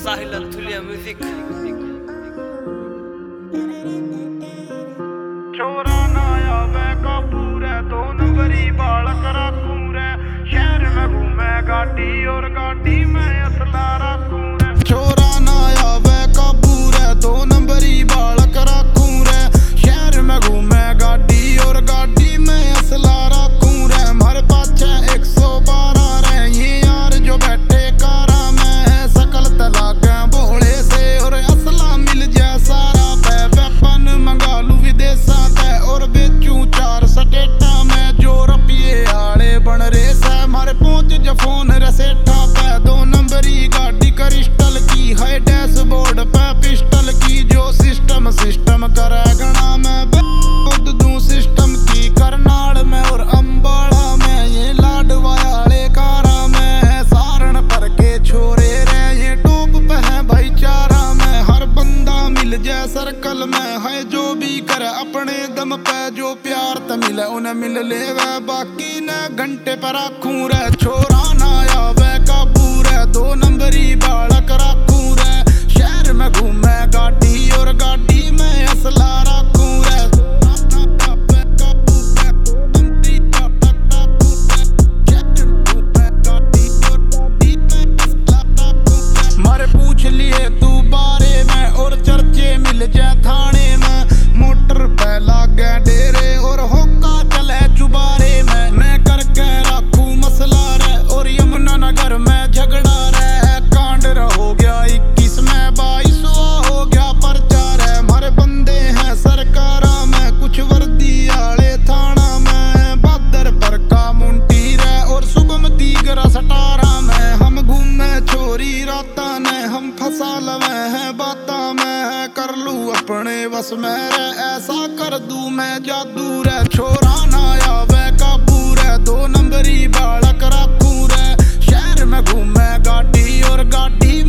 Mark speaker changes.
Speaker 1: साहिल अंथुलिया music.
Speaker 2: छोरा ना आवे काबू रे, 2 नंबरी बालक राखू रे। शहर में घूमे गाड़ी और गाड़ी में असला राखू रे। छोरा ना आवे काबू रे, 2 नंबरी बालक राखू रे। शहर में घूमे गाड़ी और गाड़ी में असला राखू रे। हमारे पाछे 112 रे, ये यार जो बैठे कारा में। सकल तलाके भोले से और असला मिल जाए सारा पे। वेपन मंगा लू विदेशा ते और बेचू 4 स्टेटा में। जो रपिए आले बन रे से मारे पहुंच जा फोन रसेठा पे। 2 नंबरी गाड़ी क्रिस्टल की है, डैशबोर्ड पे पिस्टल की। जो सिस्टम करे गणा में खुद दूं सिस्टम की। करनाल में और अंबाला में, ये लाडवायाले कारा में। सारण पर के छोरे रे, ये टॉप पे है भाईचारा में। हर बंदा मिल जाए सर्कल में है, जो भी करे अपने दम पे। जो प्यार त मिले उन्हें मिल लेवे, बाकी ने घंटे पर राखू रे। छोरा ना आवे काबू रे, 2 नंबरी बालक राखू रे। शहर में घूमे गाड़ी और गाड़ी में असला राखू रे। मारे पूछ लिए तू बारे में और चर्चे मिल जाए थाने में। मोटर पे लागे डेरे और होका चले चुबारे में। मैं करके राखू मसला रे और यमुना नगर में झगड़ा रे। कांड हो गया 21 में, 22वां हो गया प्रचार है। हमारे बंदे हैं सरकारा में, कुछ वर्दी आले थाना में। बहादुर पर का मुंटी रे और शुभम दीगरा सटारा में। हम घूमे छोरी राता ने, हम फंसा लवे हैं बाता में। कर लू अपने बस में रे, ऐसा कर दूं मैं जादू रे। छोरा ना आवे काबू रे, 2 नंबरी बालक राखू रे। शहर में घूमे गाड़ी और गाड़ी